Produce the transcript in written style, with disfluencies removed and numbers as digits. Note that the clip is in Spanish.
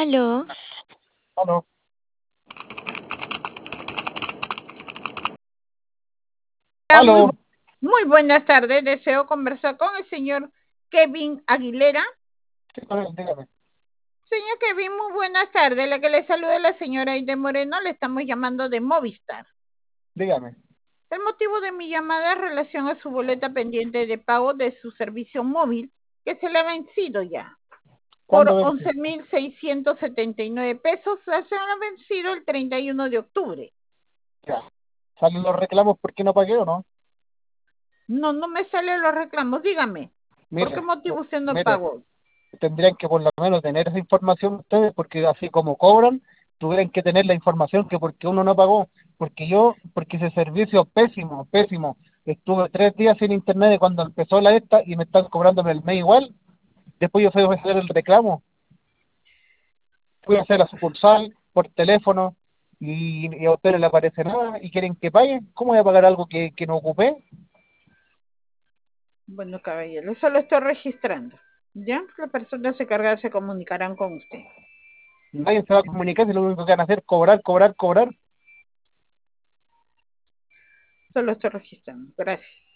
Aló, Aló, Muy, aló, muy buenas tardes. Deseo conversar con el señor Kevin Aguilera. sí, con él, dígame, Señor Kevin, muy buenas tardes. La que le saluda es la señora Aide Moreno. Le estamos llamando de Movistar. dígame. El motivo de mi llamada es en relación a su boleta pendiente de pago de su servicio móvil, que se le ha vencido ya. Por ¿Cuándo vence? 11.679 pesos, se ha vencido el 31 de octubre. Ya. ¿Salen los reclamos por qué no pagué o no? No, no me salen los reclamos. Dígame, ¿por qué Mire, motivo usted no mire, pagó? tendrían que por lo menos tener esa información ustedes, porque así como cobran, tuvieran que tener la información que porque uno no pagó, porque ese servicio pésimo, pésimo. Estuve 3 días sin internet de cuando empezó la esta y me están cobrando el mes igual. Después yo fui a hacer el reclamo, fui a hacer la sucursal por teléfono y a ustedes no les aparece nada y quieren que pague. ¿Cómo voy a pagar algo que no ocupé? Bueno, caballero, eso lo estoy registrando. ¿Ya? Las personas encargadas se comunicarán con usted. Nadie se va a comunicar si lo único que van a hacer es cobrar, cobrar, cobrar. Eso lo estoy registrando. Gracias.